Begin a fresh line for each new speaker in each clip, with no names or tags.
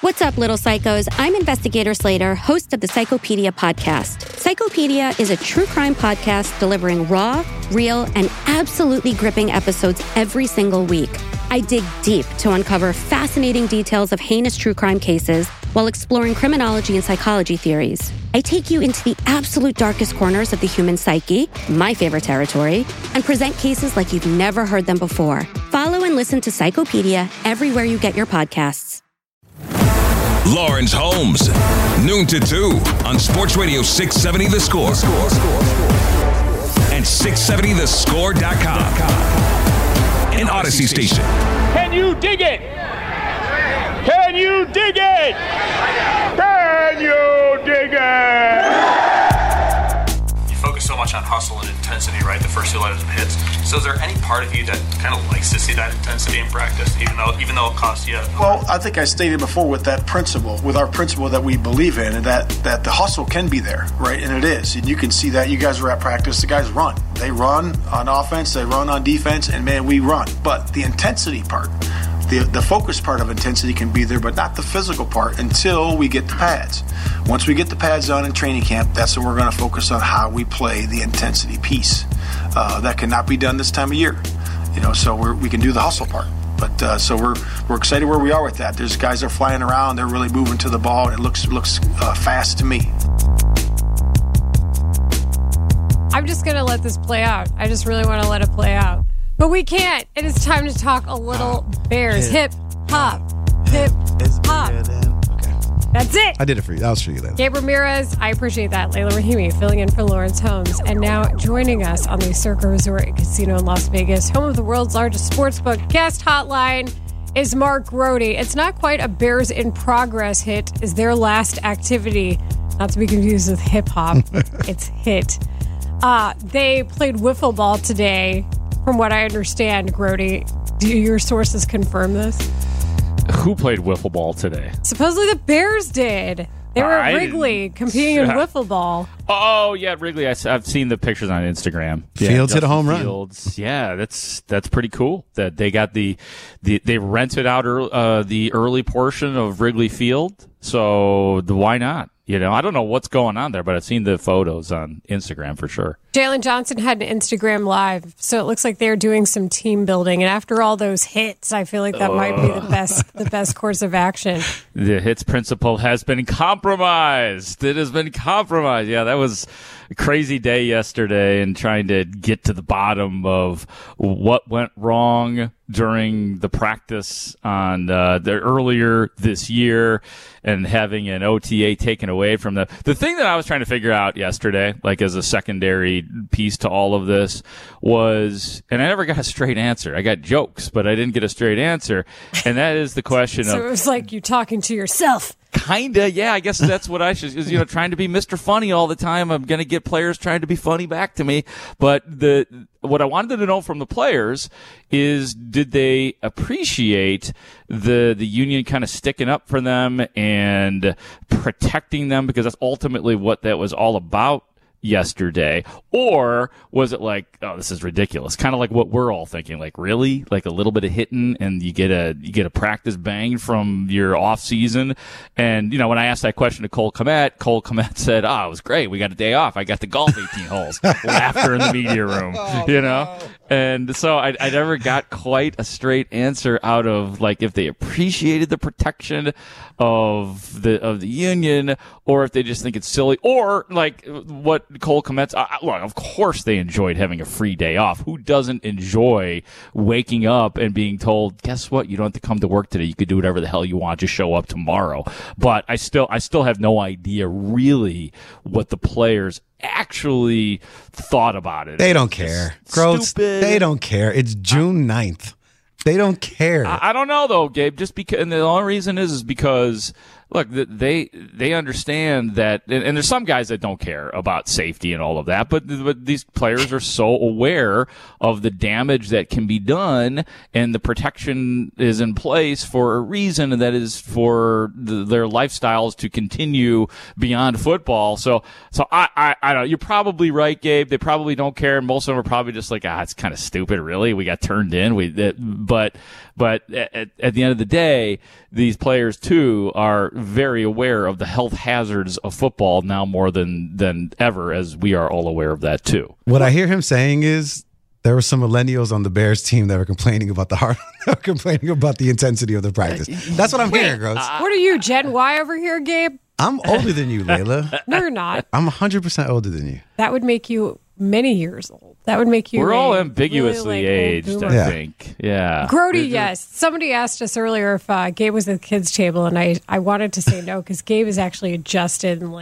What's up, little psychos? I'm Investigator Slater, host of the Psychopedia podcast. Psychopedia is a true crime podcast delivering raw, real, and absolutely gripping episodes every single week. I dig deep to uncover fascinating details of heinous true crime cases while exploring criminology and psychology theories. I take you into the absolute darkest corners of the human psyche, my favorite territory, and present cases like you've never heard them before. Follow and listen to Psychopedia everywhere you get your podcasts.
Lawrence Holmes, noon to 2 on Sports Radio 670 The Score. And 670thescore.com. An Odyssey station.
Can you dig it? Can you dig it? Can you dig it?
You focus so much on hustle and intensity, right? The first two letters of hits. So is there any part of you that kind of likes to see that intensity in practice, even though it costs you?
Well, I think I stated before with our principle that we believe in, and that the hustle can be there, right? And it is. And you can see that. You guys are at practice. The guys run. They run on offense. They run on defense. And, man, we run. But the intensity part, the focus part of intensity can be there, but not the physical part until we get the pads. Once we get the pads on in training camp, that's when we're going to focus on how we play the intensity piece. That cannot be done this time of year, so we can do the hustle part. But so we're excited where we are with that. There's guys that are flying around. They're really moving to the ball, and it looks fast to me.
I'm just going to let this play out. I just really want to let it play out. But we can't. It is time to talk a little Bears. Hip, hop, hip, hop. That's it.
I did it for you. That was for you then.
Gabe Ramirez, I appreciate that. Layla Rahimi filling in for Lawrence Holmes. And now joining us on the Circa Resort and Casino in Las Vegas, home of the world's largest sportsbook guest hotline, is Mark Grote. It's not quite a Bears in Progress hit. Is their last activity, not to be confused with hip hop. It's hit. They played wiffle ball today, from what I understand. Grote, do your sources confirm this?
Who played wiffle ball today?
Supposedly the Bears did. They were at Wrigley competing in wiffle ball.
Oh, yeah, Wrigley. I've seen the pictures on Instagram.
Fields hit a home run.
Fields. Yeah, that's pretty cool. That they got they rented out the early portion of Wrigley Field. So why not? I don't know what's going on there, but I've seen the photos on Instagram for sure.
Jalen Johnson had an Instagram Live, so it looks like they're doing some team building. And after all those hits, I feel like that might be the best course of action.
The hits principle has been compromised. It has been compromised. Yeah, that was a crazy day yesterday, and trying to get to the bottom of what went wrong during the practice on the earlier this year, and having an OTA taken away from the thing that I was trying to figure out yesterday, like as a secondary piece to all of this, was, and I never got a straight answer. I got jokes, but I didn't get a straight answer, and that is the question
so
of...
it was like you talking to yourself.
Kinda, yeah. I guess that's what I should, is, trying to be Mr. Funny all the time. I'm going to get players trying to be funny back to me. But what I wanted to know from the players is, did they appreciate the union kind of sticking up for them and protecting them? Because that's ultimately what that was all about yesterday. Or was it like, oh, this is ridiculous, kind of like what we're all thinking, like, really, like a little bit of hitting and you get a practice bang from your off season? And when I asked that question to Cole Kmet said, it was great, we got a day off, I got to golf 18 holes. Laughter in the media room. No. And so I never got quite a straight answer out of, like, if they appreciated the protection of the union, or if they just think it's silly, or like what Cole Kmet's, look, of course they enjoyed having a free day off. Who doesn't enjoy waking up and being told, guess what, you don't have to come to work today, you could do whatever the hell you want, just show up tomorrow? But I still have no idea really what the players actually thought about it.
They don't care. Gross. They don't care. It's June 9th. They don't care.
I don't know, though, Gabe, just because, and the only reason is because, look, they understand that, and there's some guys that don't care about safety and all of that, but these players are so aware of the damage that can be done, and the protection is in place for a reason, and that is for their lifestyles to continue beyond football. So I don't know. You're probably right, Gabe. They probably don't care, and most of them are probably just like, it's kind of stupid, really. We got turned in. But at the end of the day, these players too are very aware of the health hazards of football now more than ever, as we are all aware of that too.
What I hear him saying is there were some millennials on the Bears team that were complaining about complaining about the intensity of the practice. That's what I'm hearing, Gross.
What are you, Gen Y over here, Gabe?
I'm older than you, Layla.
No, you're not.
I'm 100% older than you.
That would make you many years old. That would make you.
We're all ambiguously
really,
aged, I think. Yeah.
Grody, yes. Somebody asked us earlier if Gabe was at the kids' table, and I wanted to say no because Gabe is actually adjusted and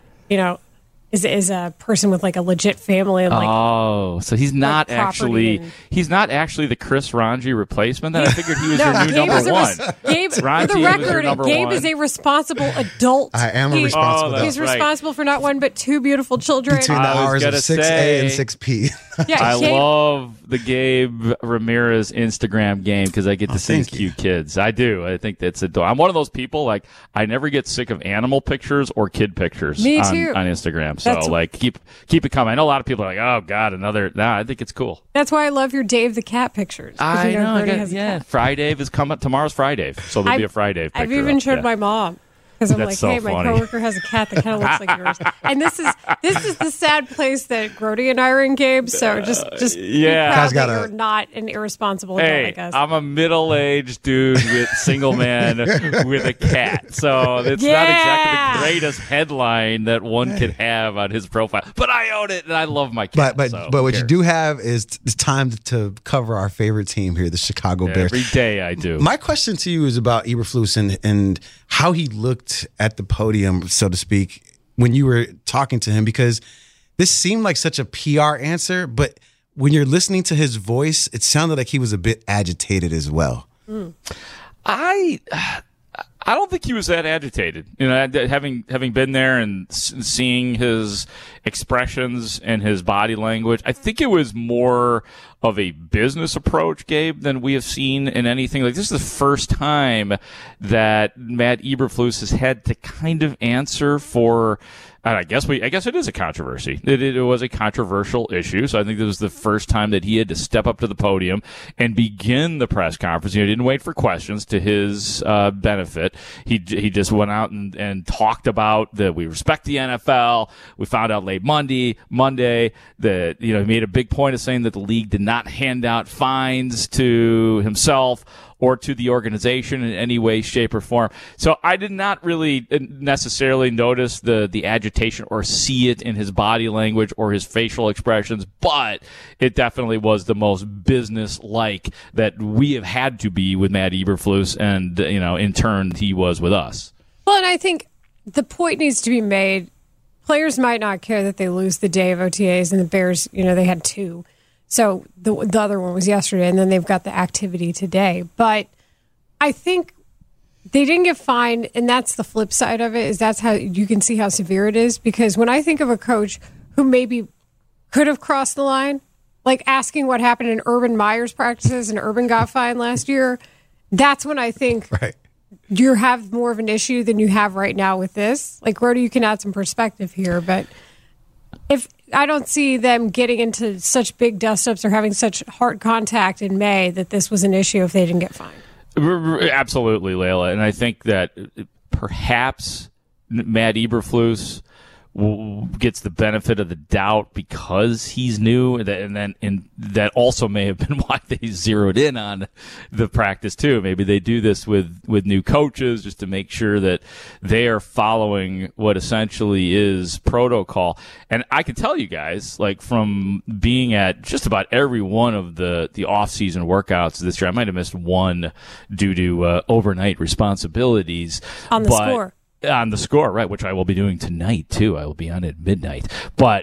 is a person with like a legit family and
so he's not actually the Chris Ranji replacement. Then I figured he was your new number one.
Gabe, for the record, Gabe is a responsible adult.
I am a responsible adult.
He's responsible for not one but two beautiful children.
Between the hours of 6A and 6P.
I love the Gabe Ramirez Instagram game because I get to see his cute kids. I do. I think that's adorable. I'm one of those people, like, I never get sick of animal pictures or kid pictures
Me too.
on Instagram. So, keep it coming. I know a lot of people are like, oh, God, another. I think it's cool.
That's why I love your Dave the Cat pictures.
I know. Friday is coming. Tomorrow's Friday. So there'll be a Friday picture.
I've even showed my mom. Because I'm
That's
like,
so
hey,
funny.
my coworker has a cat that kind of looks like yours, and this is the sad place that Grody and I are in, Gabe. So just be proud that you're not an irresponsible adult like us.
I'm a middle-aged dude single man with a cat, so it's not exactly the greatest headline that one could have on his profile. But I own it, and I love my cat.
But what you do have is it's time to cover our favorite team here, the Chicago Bears.
Every day I do.
My question to you is about Eberflus and how he looked at the podium, so to speak, when you were talking to him, because this seemed like such a PR answer, but when you're listening to his voice, it sounded like he was a bit agitated as well.
I don't think he was that agitated. Having been there and seeing his expressions and his body language, I think it was more of a business approach, Gabe, than we have seen in anything. Like, this is the first time that Matt Eberflus has had to kind of answer for. I guess it is a controversy. It was a controversial issue, so I think this was the first time that he had to step up to the podium and begin the press conference. He didn't wait for questions to his benefit. He just went out and talked about that we respect the NFL. We found out late Monday that he made a big point of saying that the league did not hand out fines to himself or to the organization in any way, shape, or form. So I did not really necessarily notice the agitation or see it in his body language or his facial expressions, but it definitely was the most business-like that we have had to be with Matt Eberflus, and in turn he was with us.
Well, and I think the point needs to be made. Players might not care that they lose the day of OTAs, and the Bears, they had two. So the other one was yesterday, and then they've got the activity today. But I think they didn't get fined, and that's the flip side of it, is that's how you can see how severe it is. Because when I think of a coach who maybe could have crossed the line, like asking what happened in Urban Meyer's practices and Urban got fined last year, that's when I think you have more of an issue than you have right now with this. Like, Rhoda, you can add some perspective here, but if I don't see them getting into such big dust-ups or having such hard contact in May that this was an issue if they didn't get fined.
Absolutely, Layla. And I think that perhaps Matt Eberflus gets the benefit of the doubt because he's new, and that also may have been why they zeroed in on the practice too. Maybe they do this with new coaches just to make sure that they are following what essentially is protocol. And I can tell you guys, like, from being at just about every one of the off-season workouts this year, I might have missed one due to overnight responsibilities.
On the score.
On the score, right, which I will be doing tonight, too. I will be on at midnight. But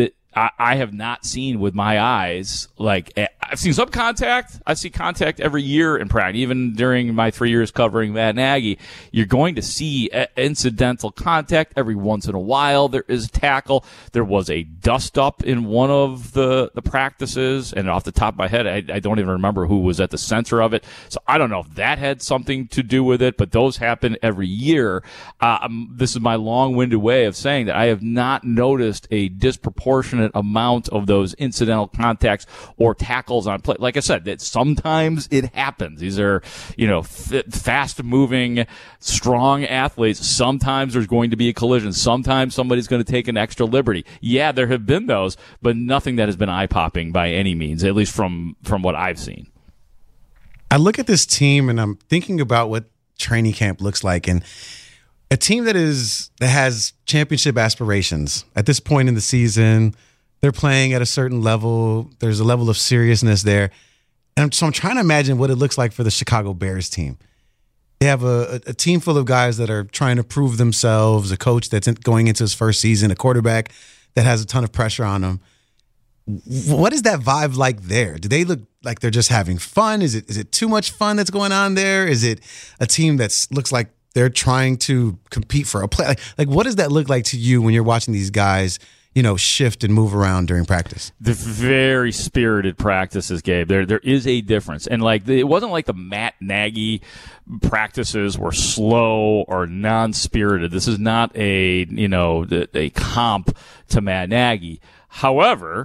I have not seen with my eyes, like, I've seen some contact. I see contact every year in practice. Even during my 3 years covering Matt Nagy, you're going to see incidental contact every once in a while. There is a tackle. There was a dust-up in one of the practices, and off the top of my head, I don't even remember who was at the center of it. So I don't know if that had something to do with it, but those happen every year. This is my long-winded way of saying that I have not noticed a disproportionate amount of those incidental contacts or tackles calls on play. Like I said, that sometimes it happens. These are, fast-moving, strong athletes. Sometimes there's going to be a collision. Sometimes somebody's going to take an extra liberty. Yeah, there have been those, but nothing that has been eye-popping by any means, at least from what I've seen.
I look at this team and I'm thinking about what training camp looks like, and a team that has championship aspirations at this point in the season. They're playing at a certain level. There's a level of seriousness there. And so I'm trying to imagine what it looks like for the Chicago Bears team. They have a team full of guys that are trying to prove themselves, a coach that's going into his first season, a quarterback that has a ton of pressure on him. What is that vibe like there? Do they look like they're just having fun? Is it too much fun that's going on there? Is it a team that looks like they're trying to compete for a play? Like what does that look like to you when you're watching these guys, shift and move around during practice?
The very spirited practices, Gabe. There is a difference. And it wasn't like the Matt Nagy practices were slow or non-spirited. This is not a comp to Matt Nagy. However,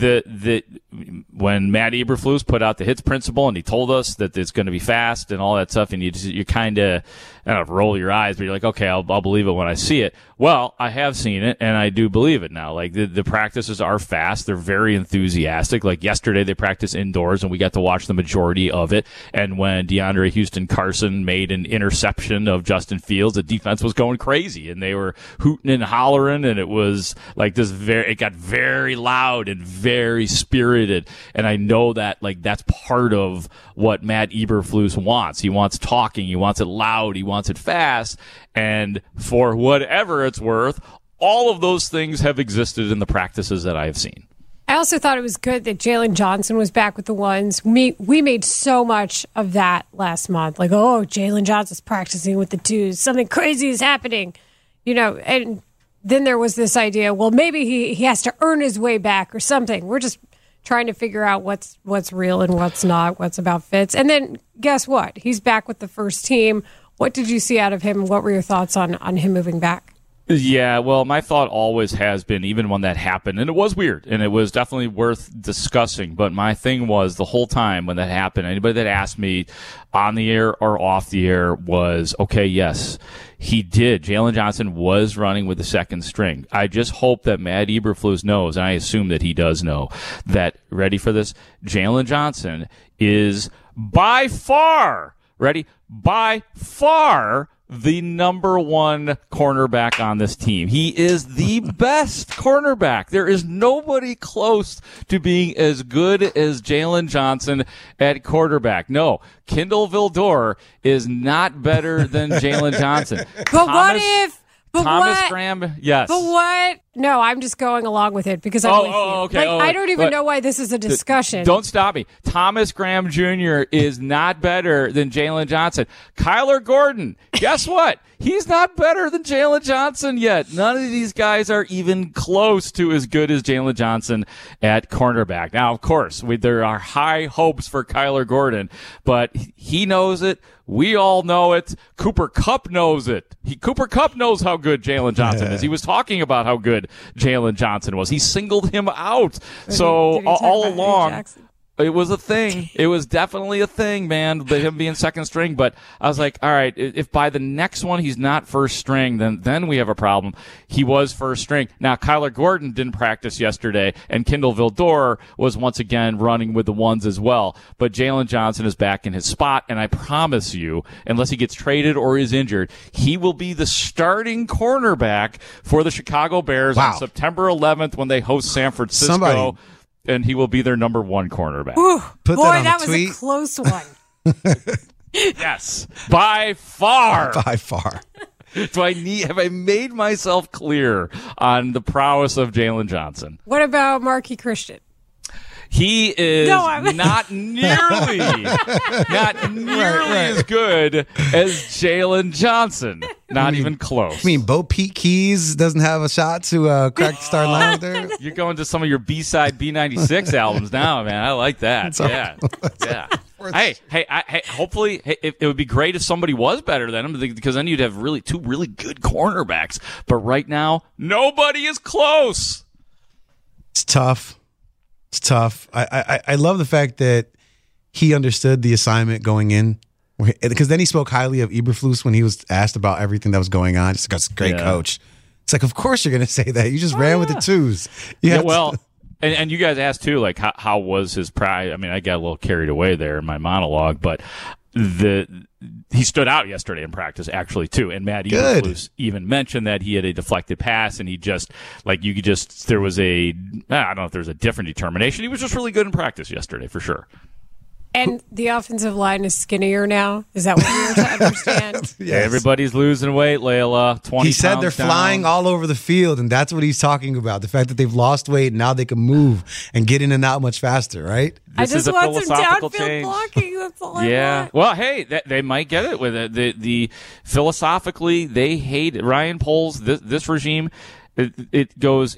when Matt Eberflus put out the hits principle and he told us that it's going to be fast and all that stuff, and you kind of roll your eyes, but you're like, okay, I'll believe it when I see it. Well, I have seen it, and I do believe it now. Like the practices are fast; they're very enthusiastic. Like yesterday, they practiced indoors, and we got to watch the majority of it. And when DeAndre Houston Carson made an interception of Justin Fields, the defense was going crazy, and they were hooting and hollering, and it was like this. It got very loud and very spirited, and I know that that's part of what Matt Eberflus wants. He wants talking, he wants it loud, he wants it fast, and for whatever it's worth, all of those things have existed in the practices that I have seen.
I also thought it was good that Jalen Johnson was back with the ones. We made so much of that last month. Like, oh, Jalen Johnson's practicing with the twos. Something crazy is happening. And then there was this idea, well, maybe he has to earn his way back or something. We're just trying to figure out what's real and what's not, what's about fits. And then guess what? He's back with the first team. What did you see out of him? What were your thoughts on him moving back?
Yeah, well, my thought always has been, even when that happened, and it was weird, and it was definitely worth discussing, but my thing was the whole time when that happened, anybody that asked me on the air or off the air was, okay, yes, he did. Jalen Johnson was running with the second string. I just hope that Matt Eberflus knows, and I assume that he does know, that, ready for this, Jalen Johnson is by far the number one cornerback on this team. He is the best cornerback. There is nobody close to being as good as Jalen Johnson at quarterback. No, Kindle Vildor is not better than Jalen Johnson.
But
Thomas Graham, yes.
But what? No, I'm just going along with it because I'm with you.
Okay.
I don't even know why this is a discussion.
Don't stop me. Thomas Graham Jr. is not better than Jalen Johnson. Kyler Gordon, guess what? He's not better than Jalen Johnson yet. None of these guys are even close to as good as Jalen Johnson at cornerback. Now, of course, there are high hopes for Kyler Gordon, but he knows it. We all know it. Cooper Kupp knows it. Cooper Kupp knows how good Jalen Johnson is. He was talking about how good Jalen Johnson was. He singled him out. So all along, it was a thing. It was definitely a thing, man, him being second string. But I was like, all right, if by the next one he's not first string, then we have a problem. He was first string. Now, Kyler Gordon didn't practice yesterday, and Kindle Vildor was once again running with the ones as well. But Jalen Johnson is back in his spot, and I promise you, unless he gets traded or is injured, he will be the starting cornerback for the Chicago Bears on September 11th when they host San Francisco. And he will be their number one cornerback.
Ooh, that was a close one.
Yes, by far.
By far.
Have I made myself clear on the prowess of Jalen Johnson?
What about Marquis Christian?
He is not nearly as good as Jalen Johnson. Not even close.
I mean, Bo Pete Keys doesn't have a shot to crack the starting line there.
You're going to some of your B-side B96 albums now, man. I like that. Yeah. Hey, hopefully it would be great if somebody was better than him, because then you'd have two really good cornerbacks. But right now, nobody is close.
It's tough. It's tough. I love the fact that he understood the assignment going in, because then he spoke highly of Eberflus when he was asked about everything that was going on. Just because great coach. It's like, of course you're going to say that. You just ran with the twos.
And you guys asked too, like how was his pride? I mean, I got a little carried away there in my monologue, but he stood out yesterday in practice actually too. And Matt Eberflus even mentioned that he had a deflected pass, and he just there was I don't know if there's a different determination. He was just really good in practice yesterday for sure.
And the offensive line is skinnier now. Is that what you're to understand?
Yes. Everybody's losing weight, Layla. 20
He said they're flying all over the field, and that's what he's talking about. The fact that they've lost weight, and now they can move and get in and out much faster, right?
I just want some downfield blocking. That's all I want.
Well, hey, they might get it with it. The philosophically, they hate Ryan Poles. This regime. It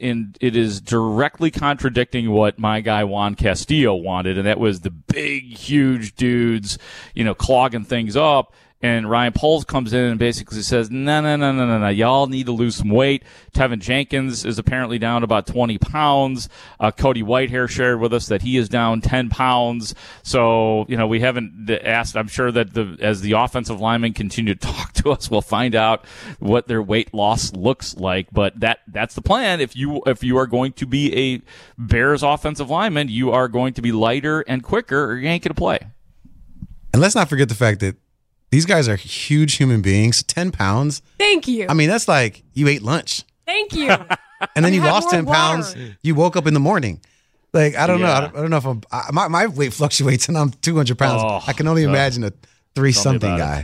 is directly contradicting what my guy Juan Castillo wanted, and that was the big, huge dudes, clogging things up. And Ryan Poles comes in and basically says, no, y'all need to lose some weight. Tevin Jenkins is apparently down about 20 pounds. Cody Whitehair shared with us that he is down 10 pounds. So, we haven't asked. I'm sure that as the offensive linemen continue to talk to us, we'll find out what their weight loss looks like. But that's the plan. If you are going to be a Bears offensive lineman, you are going to be lighter and quicker, or you ain't going to play.
And let's not forget the fact that these guys are huge human beings. 10 pounds.
Thank you.
I mean, that's like you ate lunch.
Thank you.
And then you lost 10 pounds. You woke up in the morning. Like, I don't know. I don't know if my weight fluctuates and I'm 200 pounds. I can only imagine a 3-something guy.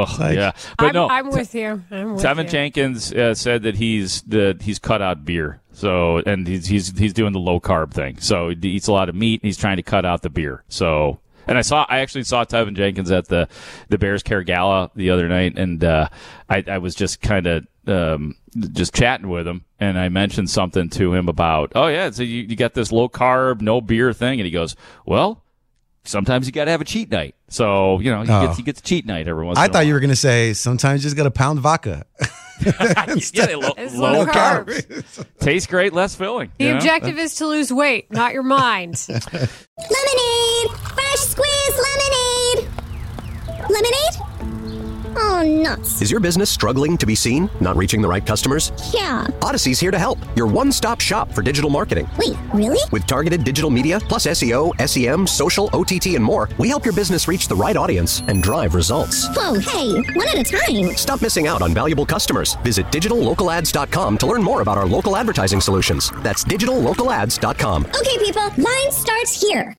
But
I'm with you.
Tevin Jenkins said that he's cut out beer. So, and he's doing the low carb thing. So he eats a lot of meat and he's trying to cut out the beer. So. And I actually saw Tevin Jenkins at the Bears Care Gala the other night, and I was just kind of just chatting with him, and I mentioned something to him about, so you got this low carb, no beer thing, and he goes, well, sometimes you got to have a cheat night. So he gets a cheat night every once in a while.
I thought you were going to say sometimes you just got to pound vodka.
Low carb. Tastes great, less filling.
The objective is to lose weight, not your mind.
Lemonade! Fresh squeezed lemonade! Lemonade? Oh, nuts.
Is your business struggling to be seen? Not reaching the right customers?
Yeah.
Odyssey's here to help. Your one-stop shop for digital marketing.
Wait, really?
With targeted digital media, plus SEO, SEM, social, OTT, and more, we help your business reach the right audience and drive results.
Whoa, hey, one at a time.
Stop missing out on valuable customers. Visit digitallocalads.com to learn more about our local advertising solutions. That's digitallocalads.com.
Okay, people, line starts here.